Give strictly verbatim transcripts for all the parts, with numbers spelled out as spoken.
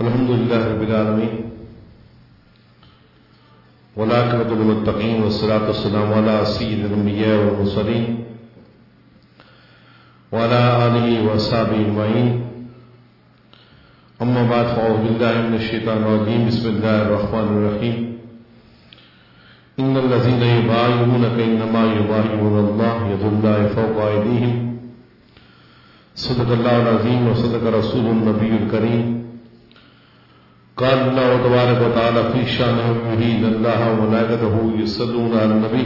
الحمد لله رب العالمين والعاقبة للمتقين والصلاة والسلام على سيد الأنبياء والمرسلين وعلى آله وأصحابه أجمعين. أما بعد فأعوذ بالله من الشيطان الرجيم. بسم الله الرحمن الرحيم. إن الذين يبايعونك إنما يبايعون الله يد الله فوق أيديهم. صدق الله العظيم وصدق رسول النبي الكريم. قال الله تبارك وتعالى في شأن نبيه إن الله وملائكته يصلون على النبي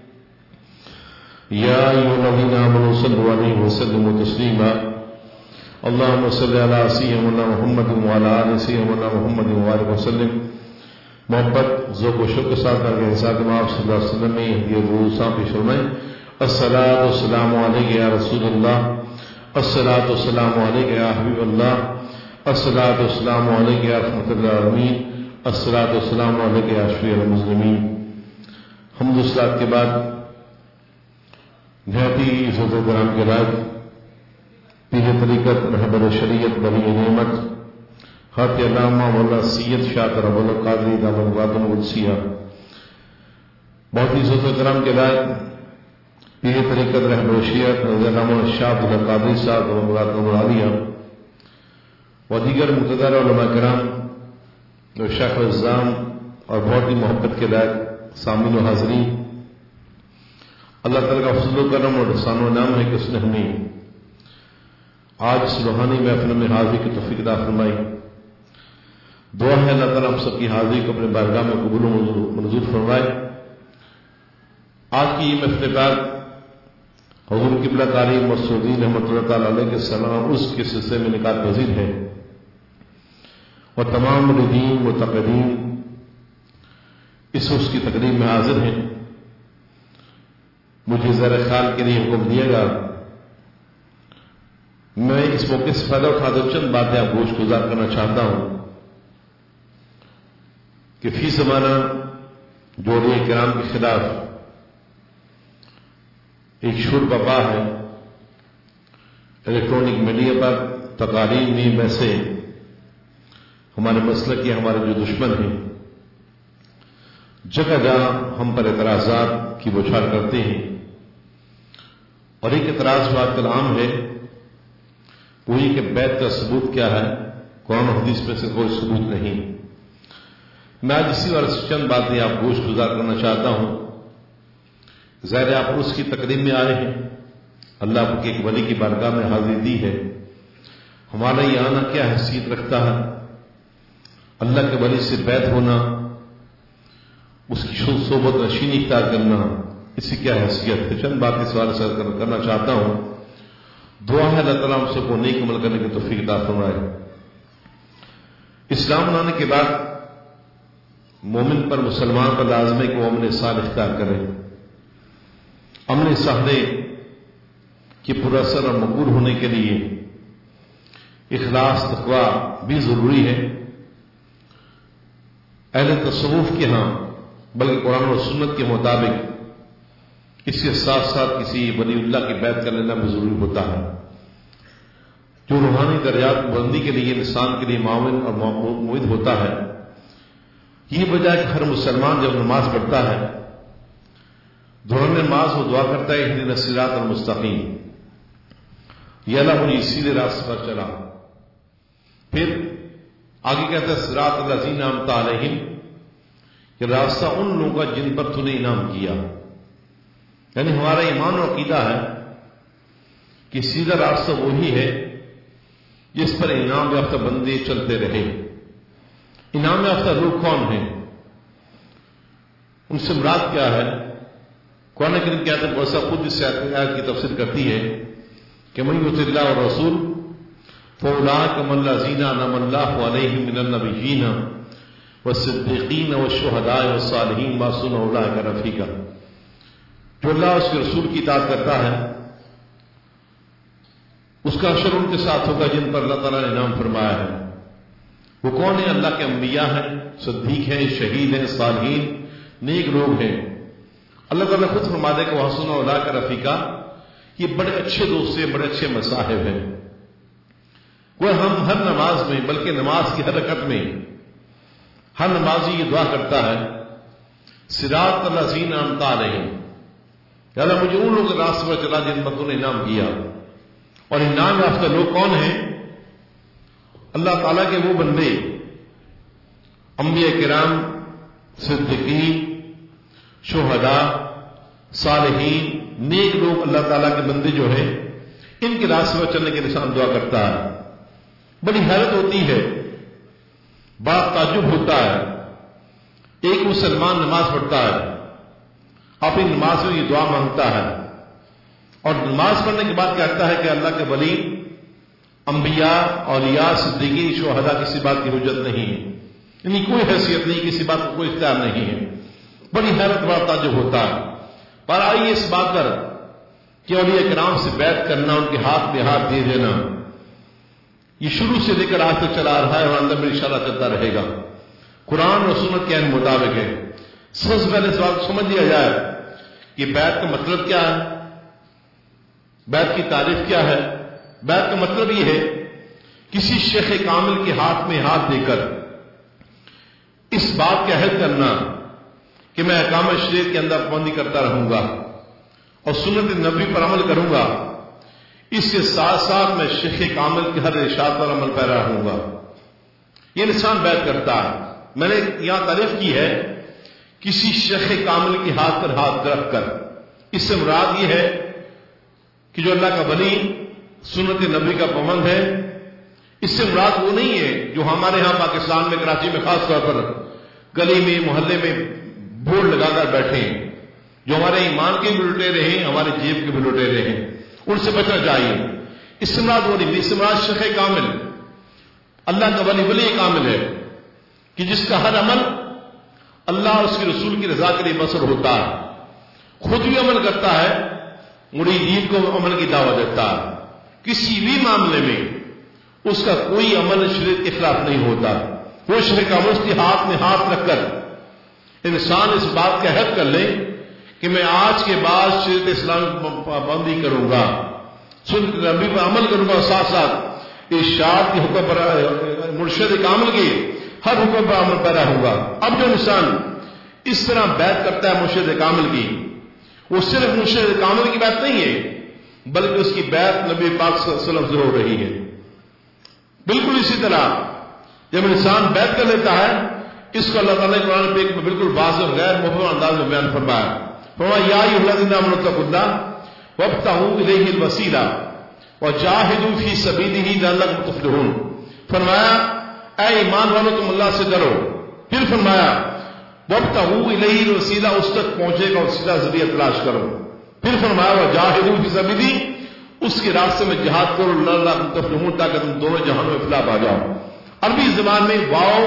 يا أيها الذين آمنوا صلوا عليه وسلموا تسليما. اللهم صل على سيدنا محمد وعلى آل سيدنا محمد وبارك وسلم. محبت ذوق و شوق کے ساتھ درگاہ ساتھ آپ صلی اللہ علیہ وسلم میں یہ روزہ پیش فرمائیں. الصلاۃ والسلام علیک یا رسول اللہ، الصلاۃ والسلام علیک یا حبیب اللہ، الصلاۃ والسلام علیک یا رحمۃ للعالمین، الصلاۃ والسلام علیک یا شفیع المذنبین. حمد و صلوات کے بعد نہایتی عزت و کرام کے بعد پیر طریقت رہبر شریعت ولی نعمت حضرت علامہ مولانا سید شاہ طرب القادری دامن الغادم القدسیہ، بہت ہی عزت و کرام کے بعد پیر طریقت رہبر شریعت علامہ شاہ عبد القادری صاحب عالیہ و دیگر مقتدر علماء کرام اور شیخ الزام اور بہت ہی محبت کے لائق سامعین و حاضرین، اللہ تعالیٰ کا فضل و کرم اور احسان و انعام ہے کہ اس نے ہمیں آج اس روحانی محفل میں حاضری کی توفیق عطا فرمائی. دعا ہے اللہ تعالیٰ ہم سب کی حاضری کو اپنے بارگاہ میں قبول و منظور فرمائے. آج کی یہ محفل بعد حضور قبلہ قاری مسعودین رحمۃ اللہ تعالیٰ علیہ کے سلام اس کے سلسلے میں نکات پذیر ہے اور تمام مریدین متقدین اس اس کی تقریب میں حاضر ہیں. مجھے زیر خیال کے لیے حکم دیا گا میں اس موقع سے فائدہ اٹھاتے ہوئے چند باتیں آپ گوش گزار کرنا چاہتا ہوں کہ فی زمانہ جوڑے کرام کے خلاف ایک شور بپا ہے. الیکٹرانک میڈیا پر تقاریر میں میں سے ہمارے مسلک کے ہمارے جو دشمن ہیں جگہ جہاں ہم پر اعتراضات کی بوچھار کرتے ہیں، اور ایک اعتراض بات کا عام ہے وہ یہ کہ بیت کا ثبوت کیا ہے، قرآن و حدیث میں سے کوئی ثبوت نہیں. میں آج اسی بار چند باتیں آپ گوش گزار کرنا چاہتا ہوں. ظاہر آپ اس کی تقریب میں آئے ہیں، اللہ آپ کے ایک ولی کی بارگاہ میں حاضری دی ہے. ہمارا یہ آنا کیا حیثیت رکھتا ہے؟ اللہ کے ولی سے بیعت ہونا، اس کی صحبت نشینی اختیار کرنا، اس کی کیا حیثیت ہے؟ چند باتیں سوال سر کرنا چاہتا ہوں. دعا ہے اللہ تعالیٰ ہم سب کو نیک عمل کرنے کی توفیق عطا فرمائے. اسلام لانے کے بعد مومن پر مسلمان پر لازم ہے کہ وہ امن صالح اختیار کرے. امن صالح کے پراثر اور مقبول ہونے کے لیے اخلاص تقویٰ بھی ضروری ہے. اہل تصوف کے ہاں بلکہ قرآن و سنت کے مطابق اس کے ساتھ ساتھ کسی ولی اللہ کی بیعت کر لینا بھی ضروری ہوتا ہے، جو روحانی درجات بلندی کے لیے انسان کے لیے معاون اور معید ہوتا ہے. یہ وجہ ہے کہ ہر مسلمان جب نماز پڑھتا ہے دوران نماز وہ دعا کرتا ہے اہدنا الصراط المستقیم، یا اللہ مجھے سیدھے راستے پر چلا. پھر آگے کہتا ہے صراط الذین انعمت علیہم، کہ راستہ ان لوگوں کا جن پر تو نے انعام کیا. یعنی ہمارا ایمان و عقیدہ ہے کہ سیدھا راستہ وہی ہے جس پر انعام یافتہ بندے چلتے رہے. انعام یافتہ لوگ کون ہیں؟ ان سے مراد کیا ہے؟ قرآن کریم کہتا ہے ویسا خود اس آیت کی تفسیر کرتی ہے کہ من یطع اللہ والرسول فاولئک مع الذین انعم اللہ علیہم من النبیین والصدیقین والشہداء والصالحین وحسن اولئک رفیقا. جو اللہ اس کے رسول کی اطاعت کرتا ہے اس کا حشر ان کے ساتھ ہوگا جن پر اللہ تعالیٰ نے انعام فرمایا ہے. وہ کون ہیں؟ اللہ کے انبیاء ہیں، صدیق ہیں، شہید ہیں، صالحین، نیک لوگ ہیں. اللہ تعالیٰ خود فرما دے کہ وحسن اولئک رفیقا، یہ بڑے اچھے دوست ہیں، بڑے اچھے مصاحب ہیں. وہ ہم ہر نماز میں بلکہ نماز کی ہر رکعت میں ہر نمازی یہ دعا کرتا ہے صراط الذین انعمت علیہم، یا اللہ مجھے ان لوگوں کے راستے پر چلا جن پر تو نے انعام کیا. اور انعام یافتہ لوگ کون ہیں؟ اللہ تعالیٰ کے وہ بندے، انبیاء کرام، صدیقین، شہداء، صالحین، نیک لوگ، اللہ تعالیٰ کے بندے جو ہیں ان کے راستے پر چلنے کے نشان دعا کرتا ہے. بڑی حیرت ہوتی ہے، بڑا تعجب ہوتا ہے. ایک مسلمان نماز پڑھتا ہے، اپنی نماز میں یہ دعا مانگتا ہے اور نماز پڑھنے کے بعد کہتا ہے کہ اللہ کے ولی، انبیاء، اولیاء، صدیقین، شہداء کسی بات کی حجت نہیں ہے، یعنی کوئی حیثیت نہیں، کسی بات کو کوئی اختیار نہیں ہے. بڑی حیرت، بڑا تعجب ہوتا ہے. پر آئیے اس بات پر کہ اولیاء کرام سے بیعت کرنا، ان کے ہاتھ میں ہاتھ دے دینا، یہ شروع سے لے کر آج تک چلا رہا ہے اور اندر میں اشارہ چلتا رہے گا. قرآن اور سنت کے عین مطابق ہے. سب سے پہلے اس بات کو سمجھ لیا جائے کہ بیعت کا مطلب کیا ہے، بیعت کی تعریف کیا ہے. بیعت کا مطلب یہ ہے کسی شیخ کامل کے ہاتھ میں ہاتھ دے کر اس بات کا عہد کرنا کہ میں احکام شریعت کے اندر پابندی کرتا رہوں گا اور سنت نبوی پر عمل کروں گا، اس کے ساتھ ساتھ میں شیخ کامل کے ہر ارشاد پر عمل پیرا رہوں گا. یہ انسان بیعت کرتا ہے. میں نے یہاں تعریف کی ہے کسی شیخ کامل کے ہاتھ پر ہاتھ رکھ کر. اس سے مراد یہ ہے کہ جو اللہ کا ولی، سنت نبی کا پابند ہے. اس سے مراد وہ نہیں ہے جو ہمارے ہاں پاکستان میں، کراچی میں خاص طور پر گلی میں، محلے میں بورڈ لگا کر بیٹھے ہیں، جو ہمارے ایمان کے بھی لٹیرے ہیں، ہمارے جیب کے بھی لٹیرے ہیں. ان سے بچنا چاہیے. اس سے مراد وہ نہیں. اس سے مراد شیخ کامل، اللہ کا ولی ولی کامل ہے کہ جس کا ہر عمل اللہ اور اس کے رسول کی رضا کے لیے بسر ہوتا ہے، خود بھی عمل کرتا ہے، مرید کو عمل کی دعوت دیتا ہے. کسی بھی معاملے میں اس کا کوئی عمل شریعت کے خلاف نہیں ہوتا. وہ شیخ کامل اس کے ہاتھ میں ہاتھ رکھ کر انسان اس بات کا عہد کر لے کہ میں آج کے بعد شریعت اسلام پابندی کروں گا، سنت نبی پر عمل کروں گا، ساتھ ساتھ ارشاد کے حکم پر، مرشد کامل کے ہر حکم پر عمل پیرا ہوگا. اب جو انسان اس طرح بیعت کرتا ہے مرشد کامل کی، وہ صرف مرشد کامل کی بیعت نہیں ہے بلکہ اس کی بیعت نبی پاک صلی اللہ علیہ وسلم سے ہو رہی ہے. بالکل اسی طرح جب انسان بیعت کر لیتا ہے، اس کو اللہ تعالیٰ نے قرآن پاک میں بالکل واضح غیر مبہم انداز میں بیان فرمایا. فرمایا یا ایھا الذین آمنوا اتقوا اللہ وابتغوا الیہ الوسیلہ وجاہدوا فی سبیلہ لعلکم تفلحون. فرمایا اے ایمان والو تم اللہ سے ڈرو. پھر فرمایا وابتغوا الیہ الوسیلہ، اس تک پہنچے کا وسیلہ ذریعہ تلاش کرو. پھر فرمایا وجاہدوا فی سبیلہ، اس کے راستے میں جہاد کرو لعلکم تفلحون، تاکہ تم دونوں جہانوں میں فلاح پا جاؤ. عربی زبان میں واو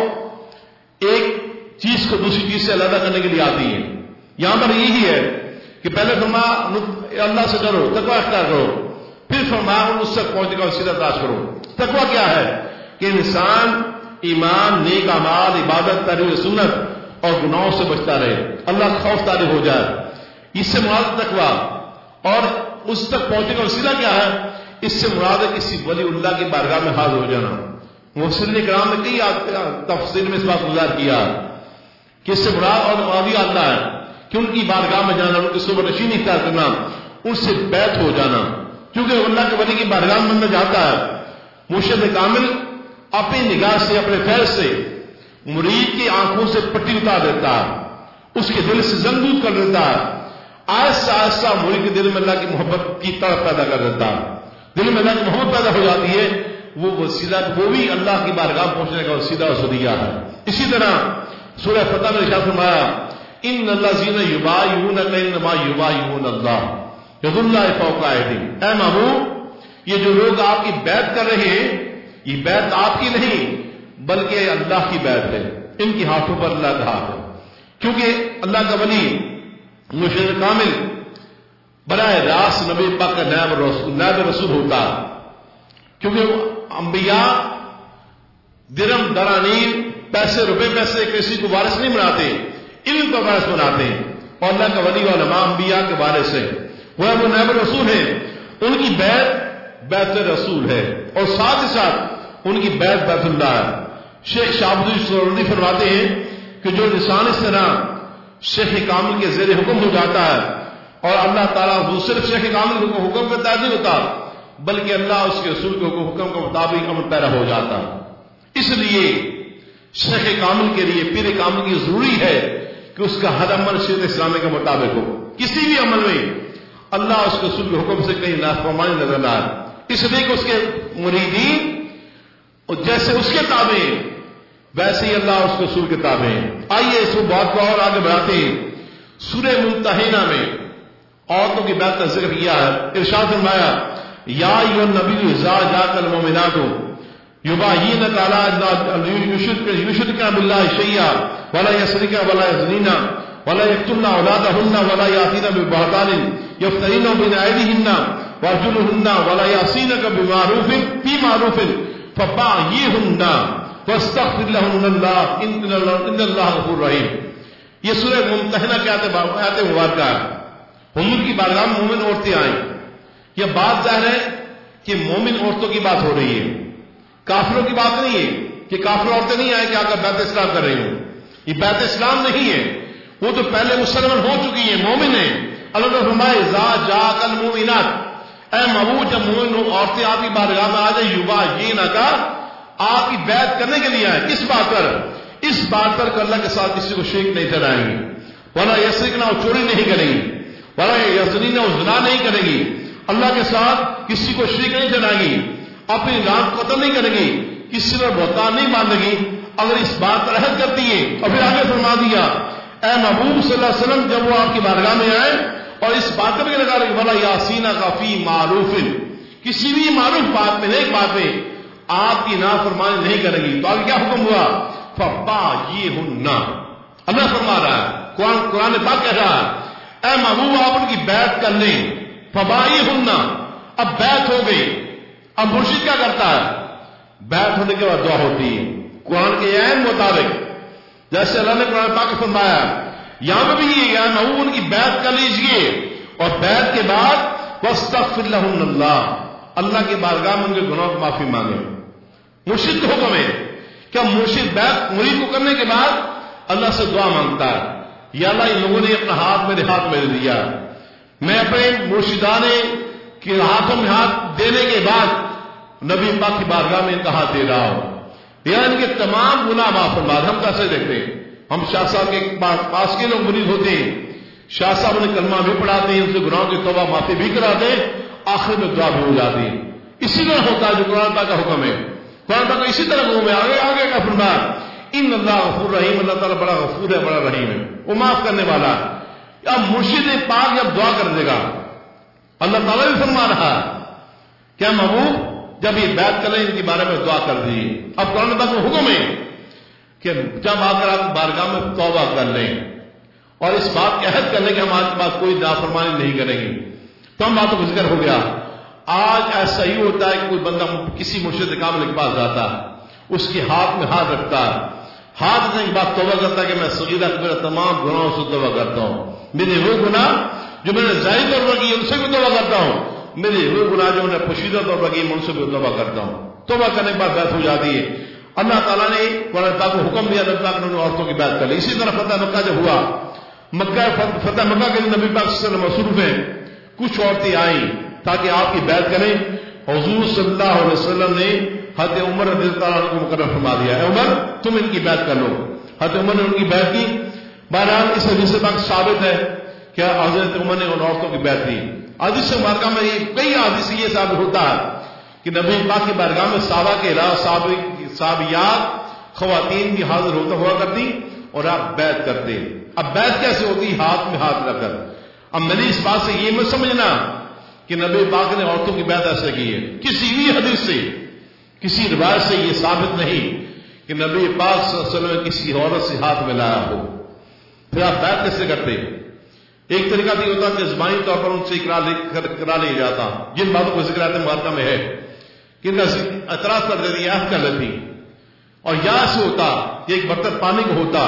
ایک چیز کو دوسری چیز سے علیحدہ کرنے کے لیے آتی ہے. یہاں پر یہی ہے کہ پہلے فرمایا اللہ سے ڈرو، تقوی اختیار کرو. پھر فرمایا اس تک پہنچنے کا وسیلہ تلاش کرو. تقوی کیا ہے؟ کہ انسان ایمان، نیک اعمال، عبادت، تحریر سنت اور گناہوں سے بچتا رہے، اللہ کا خوف طاری ہو جائے. اس سے مراد تقوی. اور اس تک پہنچنے کا وسیلہ کیا ہے؟ اس سے مراد ہے کسی ولی اللہ کی بارگاہ میں حاضر ہو جانا. مفسرین کرام نے کئی تفسیر میں اس بات گزار کیا کہ اس سے مراد اور آگے آتا ہے کہ ان کی بارگاہ میں جانا، ان کی صحبت نشینی اختیار کرنا، ان سے بیعت ہو جانا. کیونکہ اللہ کے ولی کی بارگاہ میں بندہ جاتا ہے، مرشد کامل اپنی نگاہ سے، اپنے فیض سے مرید کی آنکھوں سے پٹی اتار دیتا ہے، اس کے دل سے زنگ دور کر دیتا ہے. آہستہ آہستہ مرید کے دل میں اللہ کی محبت کی طرف پیدا کر دیتا ہے. دل میں اللہ کی محبت پیدا ہو جاتی ہے. وہ وسیلہ، وہ بھی اللہ کی بارگاہ پہنچنے کا وسیلہ اور ذریعہ ہے. اسی طرح سورہ فتح میں ارشاد فرمایا ان الذین یبایعونک انما یبایعون اللہ ید اللہ فوق ایدیہم. اے محبوب، یہ جو لوگ آپ کی بیعت کر رہے ہیں، یہ بیعت آپ کی نہیں بلکہ اللہ کی بیعت ہے. ان کی ہاتھوں پر اللہ کا ہاتھ ہے. کیونکہ اللہ کا ولی مرشد کامل براہ راست نبی پاک کا نائب رسول نائب رسول ہوتا. کیونکہ انبیاء درم درانیم، پیسے روپے پیسے کسی کو وارث نہیں بناتے، علم کا وارث بناتے ہیں. اور اللہ کا ولی علماء انبیاء کے وارث ہے، وہ وہ نائب رسول ہیں. ان کی بیعت بیعت رسول ہے. اور ساتھ ہی ساتھ ان کی بیت بیت اللہ ہے. شیخ شاہبدی سہروردی فرماتے ہیں کہ جو انسان اس طرح شیخ کامل کے زیر حکم ہو جاتا ہے اور اللہ تعالیٰ وہ صرف شیخ کامل کے حکم کا تابع نہیں ہوتا بلکہ اللہ اس کے رسول کے حکم کے مطابق عمل پیرا ہو جاتا. اس لیے شیخ کامل کے لیے پیر کامل کی ضروری ہے کہ اس کا ہر عمل شریعت اسلامی کے مطابق ہو. کسی بھی عمل میں اللہ اس کے رسول کے حکم سے کہیں نافرمانی نظر نہ آئے. اس لیے کہ اس کے مریدین جیسے اس کے تابع ویسے ہی اللہ اس کے رسول کے تابع ہیں. آئیے اس کو بات کو اور آگے بڑھاتے ہیں. سورہ ممتحنہ میں عورتوں کی بات کا ذکر کیا ہے. ارشاد فرمایا یا ایھا النبی اذا جاءک المؤمنات یباینک علی یشرکن باللہ شیئا ولا یسرقن ولا یزنین ولا یقتلن اولادهن ولا یاتین ببہتان یفترین بین ایدیہن وارجلہن ولا یعصینک بمعروف فی معروف فبایعہن واستغفر لهن اللہ ان اللہ غفور رحیم. یہ سورہ ممتحنہ کی آیت مبارکہ ہے. حضور کی بارگاہ میں مومن عورتیں آئیں. یہ بات ظاہر ہے کہ مومن عورتوں کی بات ہو رہی ہے, کافروں کی بات نہیں ہے کہ کافر عورتیں نہیں آئیں کہ آ کر بیت اسلام کر رہی ہوں. یہ بیت اسلام نہیں ہے, وہ تو پہلے مسلمان ہو چکی ہیں, مومن ہیں. اللہ نے فرمایا ذا جاءک المؤمنات, اے محبوب جب مومن عورتیں آپ کی بارگاہ میں آ جائیں یباینک کا آپ کی بیعت کرنے کے لیے آئے. کس بات پر؟ اس بات پر کہ اللہ کے ساتھ کسی کو شریک نہیں ٹھہرائیں گی, ولا یسرقن اور چوری نہیں کریں گی, ولا یزنین اور زنا نہیں کریں گی, اللہ کے ساتھ کسی کو شریک نہیں ٹھہرائیں گی, اپنی جان قتل نہیں کریں گی, کسی پر بہتان نہیں باندھے گی اگر اس بات پر عہد کرتی ہے. اور پھر آگے فرما دیا اے محبوب صلی اللہ علیہ وسلم جب وہ آپ کی بارگاہ میں آئے اور اس بات پر بھی لگا رہے ولا یاسینہ کا فی معروف, کسی بھی معروف بات میں نیک بات میں آپ کی نافرمانی نہیں کریں گی. تو آگے کیا حکم ہوا؟ فبایعہن. اللہ فرما رہا ہے, قرآن قرآن پاک کہہ رہا ہے اے محبوب آپ ان کی بیعت کر لیں. فبایعہن, اب بیعت ہو گئی. اب مرشد کیا کرتا ہے؟ بیعت ہونے کے بعد دعا ہوتی ہے قرآن کے عین مطابق, جیسے اللہ نے قرآن پاک فرمایا. یہاں پہ بھی یہ ہے محبوب ان کی بیعت کر لیجئے اور بیعت کے بعد واستغفر لہن اللہ, اللہ کی بارگاہ میں ان کے گناہوں کی معافی مانگے. مرشد کا حکم ہے کہ مرشد بیعت مرید کو کرنے کے بعد اللہ سے دعا مانگتا ہے یا اللہ ان لوگوں نے اپنا ہاتھ میرے ہاتھ میں دیا, میں اپنے مرشدانے کے ہاتھوں میں ہاتھ دینے کے بعد نبی پاک کی بارگاہ میں ان کا ہاتھ دے رہا ہوں یا ان کے تمام گناہ معاف فرما. ہم کیسے دیکھتے ہیں, ہم شاہ صاحب کے پاس کے لوگ مرید ہوتے ہیں, شاہ صاحب انہیں کلمہ بھی پڑھاتے ہیں, ان سے گناہوں کی توبہ معافی بھی کراتے ہیں, آخر میں دعا بھی ہو جاتی ہے. اسی طرح ہوتا ہے جو قرآن پاک کا حکم ہے. قرآن پاک اسی طرح حکم ہے. آگے آگے کا فرمایا ان اللہ غفور رحیم, اللہ تعالیٰ بڑا غفور ہے بڑا رحیم ہے, وہ معاف کرنے والا ہے. اب مرشد پاک جب دعا کر دے گا اللہ تعالیٰ بھی فرما رہا ہے کیا محبوب جب یہ بیعت کر لیں ان کے بارے میں دعا کر دیجیے. اب قرآن پاک میں حکم ہے کہ جب آ کر آپ بارگاہ میں توبہ کر لیں اور اس بات کے عہد کر لیں کہ ہم آپ کے پاس کوئی نافرمانی نہیں کریں گے, تو ہم باتوں کا ذکر ہو گیا. آج ایسا ہی ہوتا ہے کہ کوئی بندہ کسی مرشد کامل کے پاس جاتا ہے, اس کے ہاتھ میں ہاتھ رکھتا ہے, ہاتھ رکھنے کے بعد توبہ کرتا ہے کہ میں صغیرہ کبیرہ تمام گناہوں سے توبہ کرتا ہوں, میرے وہ گناہ جو میں نے ظاہر طور پر کیے ان سے بھی توبہ کرتا ہوں, میرے وہ گناہ جو میں نے پوشیدہ طور پر کیے ان سے بھی توبہ کرتا ہوں. توبہ کرنے کے بعد بیعت ہو جاتی ہے. اللہ تعالیٰ نے قرآن پاک کو حکم دیا نبی پاک نے عورتوں کی بیعت کر لی. اسی طرح فتح مکہ جب ہوا, مکہ فتح مکہ کے نبی پاک صلی اللہ علیہ وسلم مصروف ہیں, کچھ عورتیں آئیں تاکہ آپ کی بیعت کریں. حضور صلی اللہ علیہ وسلم نے حضرت عمر رضی اللہ عنہ کو مقرر فرما دیا, اے عمر تم ان کی بیعت کر لو. حضرت عمر نے ان کی بیعت کی. بہرحال اس حدیث پاک ثابت ہے کہ حضرت عمر نے ان عورتوں کی بیعت کی. حدیث مبارکہ میں یہ کئی حدیث یہ ثابت ہوتا ہے کہ نبی پاک کی بارگاہ میں صحابہ کے علاوہ صحابیات خواتین بھی حاضر ہوتا ہوا کرتی اور آپ بیعت کرتے. اب بیعت کیسے ہوتی؟ ہاتھ میں ہاتھ رکھ کر. اب میں نے اس بات سے یہ مت سمجھنا کہ نبی پاک نے عورتوں کی بیعت ایسے کی ہے. کسی بھی حدیث سے کسی روایت سے یہ ثابت نہیں کہ نبی پاک صلی اللہ علیہ وسلم نے کسی عورت سے ہاتھ ملایا ہو. پھر آپ بیعت کیسے کرتے؟ ایک طریقہ تو یہ ہوتا کہ زبانی طور پر ان سے کرا لیا جاتا, جن باتوں کو ذکر آتے مبارکہ میں ہے کہ ان کا اعتراض کر دیتی, عہد کر لیتی. اور یا سے ہوتا کہ ایک برتن پانی کو ہوتا,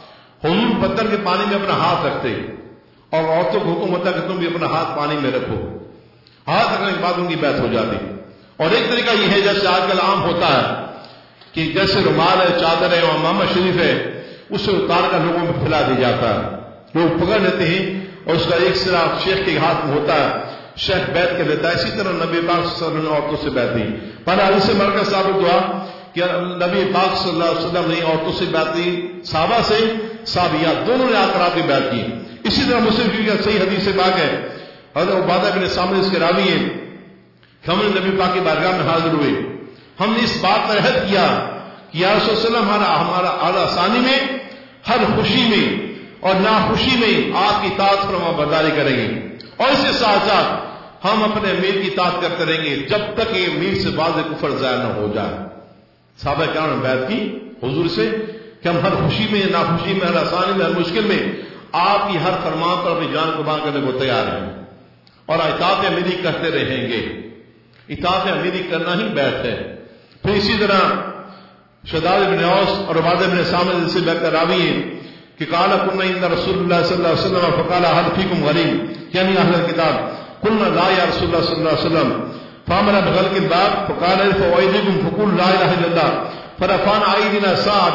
حضور پتھر کے پانی میں اپنا ہاتھ رکھتے اور عورتوں کو حکم ہوتا کہ تم بھی اپنا ہاتھ پانی میں رکھو. ہاتھ رکھنے کے بعد ان کی بیعت ہو جاتی. اور ایک طریقہ یہ ہے جیسے آج کل عام ہوتا ہے کہ جیسے رومال ہے، چادر ہے اور امامہ شریف ہے، اسے اتار کر لوگوں میں پھیلا دیا جاتا ہے، لوگ پکڑ لیتے ہیں اور اس کا ایک سرا شیخ کے ہاتھ میں ہوتا ہے، شیخ بیعت کر لیتا ہے. اسی طرح نبی پاک صلی اللہ علیہ وسلم نے عورتوں سے بیعت دی. پہلے حدیث سے مرکز ثابت ہوا کہ نبی پاک صلی اللہ علیہ وسلم نے عورتوں سے بیعت دی، صحابہ سے، صحابیات دونوں نے آ کر آپ کی بیعت کی. اسی طرح مسلم کی صحیح حدیث سے پاک ہے، حضرت عبادہ بن سامر اس کے راوی ہیں کہ ہم نے نبی پاک کی بارگاہ میں حاضر ہوئے، ہم نے اس بات پر عہد کیا کہ یا رسول اللہ ہمارا ہمارا اعلیٰ ثانی میں، ہر خوشی میں اور ناخوشی میں آپ کی اطاعت فرما برداری کریں گے، اور اس کے ساتھ ساتھ ہم اپنے امیر کی اطاعت کرتے رہیں گے جب تک یہ امیر سے باز کفر ظاہر نہ ہو جائے. صحابہ کرام نے بیعت کی حضور سے کہ ہم ہر خوشی میں، ناخوشی میں، ہر آسانی میں، ہر مشکل میں آپ کی ہر فرمان پر اپنی جان قربان کرنے کو تیار ہیں اور اطاعت امیری کرتے رہیں گے. اطاعت امیری کرنا ہی بیعت ہے. پھر اسی طرح شداد بن اوس اور عبادہ بن سامر سے بیعت کا راوی ہے کہ قال كنا عند رسول الله صلی اللہ علیہ وسلم فقال هل فيكم غريب، یعنی اہل الکتاب. قلنا لا یا رسول اللہ صلی اللہ علیہ وسلم فامر بغلق الباب فقال ارفعوا ايديكم فقولوا لا اله الا الله فرفعنا ايدينا ساعة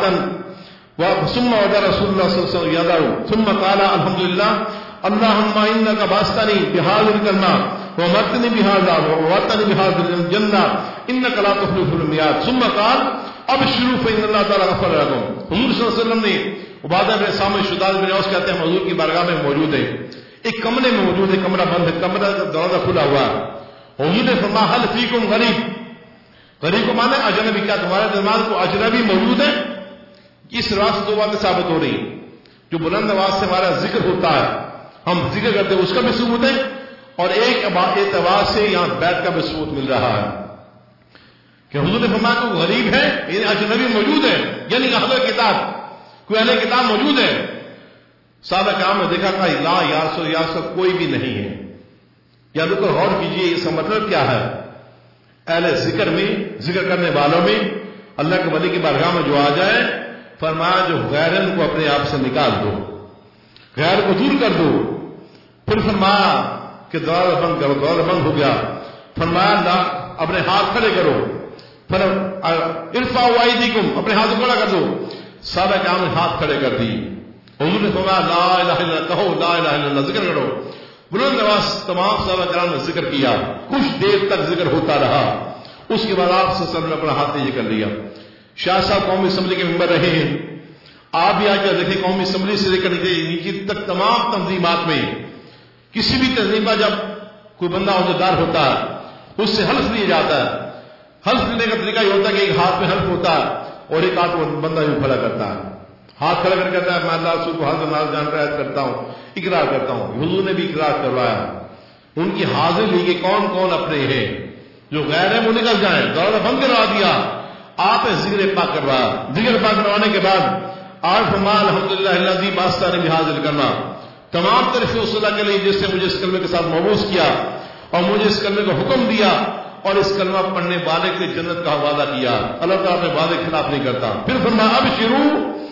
ثم وضع رسول الله صلى الله عليه وسلم يده ثم قال الحمد لله اللهم انك بعثتني بهذا الكلمة وامرتني بهذا ووعدتني بهذا الجنة انك لا تخلف الميعاد ثم قال ابشروا فان الله تعالى غفر لكم. حضور صلی اللہ علیہ وسلم نے عبادہ بن سامر شداد بن اوس کہتے ہیں حضور کی بارگاہ میں موجود ہے، ایک کمرے میں موجود ہے، کمرہ بند ہے، کمرہ کا دروازہ کھلا ہوا ہے. حضور نے فرمایا هل فيكم غریب، غریب کو مانا اجنبی، کیا تمہارے درمیان کو اجنبی موجود ہے؟ اس راز سے دو باتیں ثابت ہو رہی ہیں. جو بلند آواز سے ہمارا ذکر ہوتا ہے، ہم ذکر کرتے ہیں، اس کا بھی ثبوت ہے، اور ایک اعتبار سے یہاں بیعت کا بھی ثبوت مل رہا ہے کہ حضور نے فرمایا کہ غریب ہے یعنی اجنبی موجود ہے، یعنی اہل کتاب، کوئی اہل کتاب موجود ہے. صحابہ کرام نے دیکھا کہ لا یا رسول یا رسول کوئی بھی نہیں ہے. یا لوگ غور کیجئے اس کا مطلب کیا ہے. اہل ذکر میں، ذکر کرنے والوں میں اللہ کے ولی کی بارگاہ میں جو آ جائے، فرمایا جو غیر ان کو اپنے آپ سے نکال دو، غیر کو دور کر دو. پھر فرمایا کہ دروازہ بند کرو، دروازہ بند ہو گیا. فرمایا لا اپنے ہاتھ کھڑے کرو، پھر ارفعوا ایدیکم اپنے ہاتھ کھڑا کر دو. صحابہ کرام نے ہاتھ کھڑے کر دی. حضور نے فرمایا لا الہ الا اللہ، کہو لا الہ الا اللہ، ذکر کرو. بلند آواز تمام صحابہ کرام نے ذکر کیا، کچھ دیر تک ذکر ہوتا رہا. اس کے بعد آپ صلی اللہ علیہ وسلم نے اپنا ہاتھ نیچے کر لیا. شاہ صاحب قومی اسمبلی کے ممبر رہے ہیں، آپ بھی آ کر دیکھیں قومی اسمبلی سے لے کر نیچے تک تمام تنظیمات میں کسی بھی تنظیم کا جب کوئی بندہ عہدیدار ہوتا ہے اس سے حلف لیا جاتا ہے. حلف لینے کا طریقہ یہ ہوتا ہے کہ ایک ہاتھ میں حلف ہوتا ہے اور ایک ہاتھ بندہ یوں کھڑا کرتا ہے، ہاتھ کھڑا کر کہتا ہے میں اللہ رسول کو حاضر ناز جان کر عہد کرتا ہوں، اقرار کرتا ہوں. حضور نے بھی اقرار کروایا. ان کی حاضر لی کہ کون کون اپنے ہیں، جو غیر ہیں وہ نکل جائیں. دروازہ بند کروا دیا. آپ نے ذکر پاک کروایا. ذکر پاک کروانے کے بعد آج فرمایا الحمدللہ الذی بعثنی بہذا الکلمہ، تمام طرف اس اللہ کے لیے جس نے مجھے اس کلمے کے ساتھ مبعوث کیا اور مجھے اس کلمے کا حکم دیا اور اس کلمہ پڑھنے والے کے جنت کا حوالہ کیا. اللہ تعالیٰ اپنے وعدے کے خلاف نہیں کرتا. پھر فرمایا ابشروا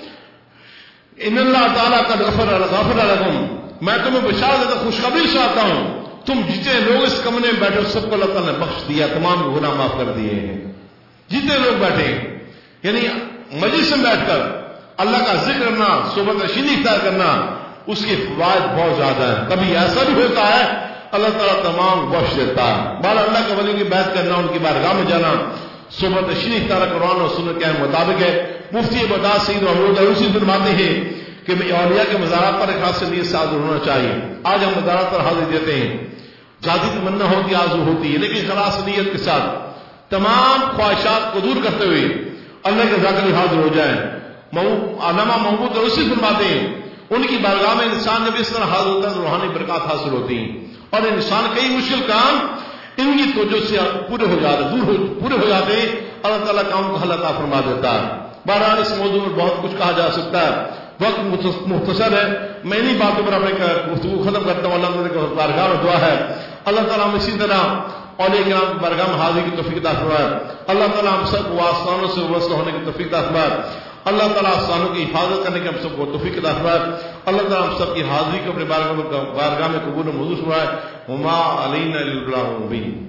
ان اللہ تعالیٰ قد غفر غفر لکم، میں تمہیں بشارت دیتا خوشخبری سناتا ہوں، تم جتنے لوگ اس کمرے میں بیٹھے سب کو اللہ تعالیٰ نے بخش دیا، تمام گناہ معاف کر دیے ہیں. جتنے لوگ بیٹھے یعنی مجلس میں بیٹھ کر اللہ کا ذکر کرنا، صحبت نشینی اختیار کرنا، اس کے فوائد بہت زیادہ ہیں. کبھی ایسا بھی ہوتا ہے اللہ تعالیٰ تمام بخش دیتا ہے. بال اللہ کے ولی کی بیعت کرنا، ان کی بارگاہ میں جانا، صحبت نشینی اختیار قرآن اور سنت کے مطابق ہے. مفتی بغداد سید محمود عروسی فرماتے ہیں کہ اولیاء کے مزارات پر ایک خاص نیت سے حاضر ہونا چاہیے. آج ہم مزارات پر حاضر دیتے ہیں، ذاتی تمنا ہوتی، آرزو ہوتی ہے، لیکن خلاص نیت کے ساتھ تمام خواہشات کو دور کرتے ہوئے اللہ کے ذکر میں حاضر ہو جائیں. علامہ محمود عروسی فرماتے ہیں ان کی بارگاہ میں انسان جب اس طرح حاضر ہوتا ہے تو روحانی برکات حاصل ہوتی ہیں اور انسان کئی مشکل کام ان کی توجہ سے پورے ہو جاتے دور ہو پورے ہو جاتے ہیں. اللہ تعالیٰ کام کو حل عطا فرما دیتا ہے. بہرحال اس موضوع میں بہت کچھ کہا جا سکتا ہے، وقت مختصر ہے. میں انہیں باتوں پر اپنے گفتگو ختم کرتا ہوں. اللہ تعالیٰ کا بارگاہ میں دعا ہے اللہ تعالیٰ ہم اسی طرح اولیاء کرام کی بارگاہ میں حاضری کی توفیق عطا فرمائے. اللہ تعالیٰ ہم سب کو آستانوں سے وصل ہونے کی توفیق عطا فرمائے. اللہ تعالیٰ آستانوں کی حفاظت کرنے کی ہم سب کو توفیق عطا فرمائے. اللہ تعالیٰ ہم سب کی حاضری کو اپنے بارگاہ میں قبول و منظور فرمائے. وما علینا الا البلاغ المبین.